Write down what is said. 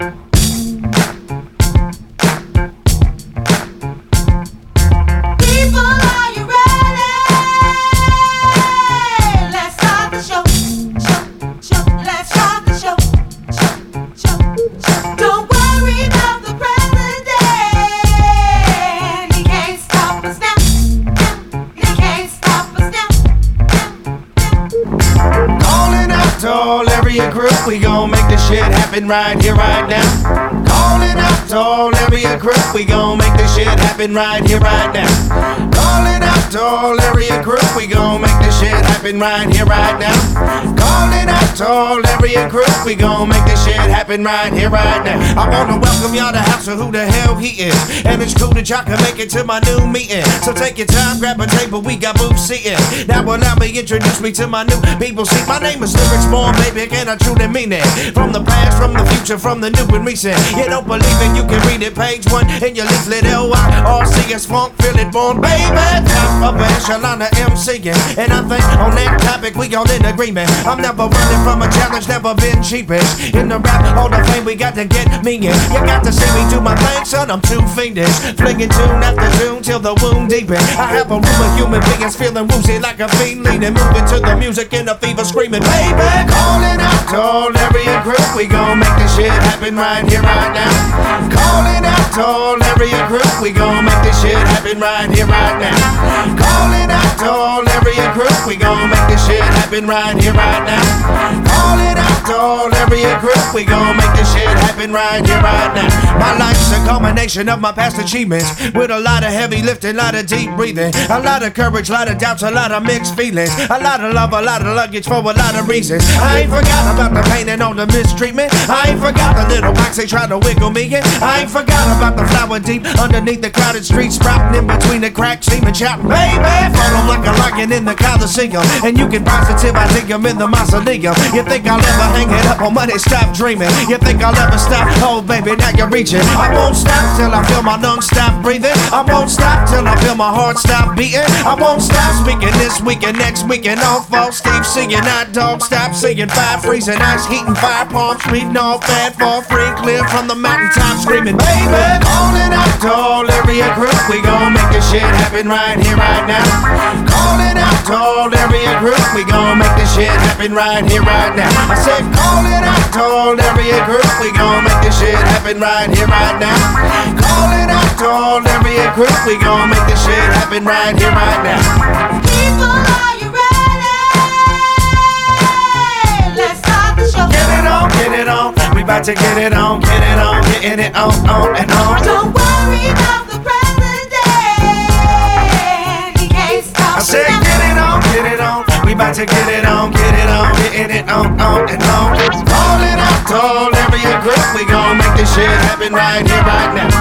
We gon' make this shit happen right here, right now. Calling out to all area crew. We gon' make this shit happen right here, right now. Calling out to all area crew. We gon' make this shit happen right here, right now. Calling out to all area crew. We gon' make this shit happen right here, right now. I wanna welcome y'all to House of Who the Hell He Is. And it's cool that y'all can make it to my new meeting. So take your time, grab a table, we got booths seating. Now allow me introduce me to my new people. See, my name is Lyrics Born, baby, and I truly mean it. From the past, from the future, from the new and recent. You don't believe it, you can read it, page 1 in your leaflet. LYRCS Funk, feel it born, baby. Top of echelon of MCing. And I think on that topic we all in agreement. I'm never running from a challenge, never been cheapish. In the rap hall of fame, we got to get me in. You got to see me do my thing, son, I'm too fiendish. Flinging tune after tune till the wound deepen. I have a room of human beings feeling woozy like a fiend leading. Moving to the music in a fever screaming, baby. Calling out to all area crew. We gon' make this shit happen right here, right now. Calling out to all area crew. We gon' make this shit happen right here, right now. Calling out to all area crew. We gon' make this shit happen right here, right now. Calling out to all area crew. We gon' make this shit happen right here, right now. My life's a culmination of my past achievements, with a lot of heavy lifting, a lot of deep breathing, a lot of courage, a lot of doubts, a lot of mixed feelings, a lot of love, a lot of luggage for a lot of reasons. I ain't forgot about the pain and all the mistreatment. I ain't forgot the little box they try to wiggle me in. I ain't forgot about the flower deep underneath the crowded streets, sprouting in between the cracks, steaming chop, baby. Follow like a lion in the Coliseum, and you can positive I dig 'em in the mausoleum. You think I'll ever hang it up on money? Stop dreaming. You think I'll ever stop? Oh baby, now you're reaching. I won't stop till I feel my lungs stop breathing. I won't stop till I feel my heart stop beating. I won't stop speaking this week and next week and all fall. Steve singing, hot dog, stop singing, fire freezing, ice heating, fire palms, reading all fat, fall free, clear from the mountaintop, screaming, baby. Calling out to all area crew. We gon' make this shit happen right here, right now. Calling out to all area crew. We gon' make this shit happen right here, right now. I said, calling out to all area crew. We gon' make this shit happen right here, right now. Calling out to all area crew. We gon' make this shit happen right here, right now. People, are you ready? Let's start the show. Get it on, get it on. We bout to get it on, getting it on and on. Don't worry about the president. He can't stop. I said, get it on. We bout to get it on, getting it on and on. Calling out to all area crew. We gon' make this shit happen right here, right now.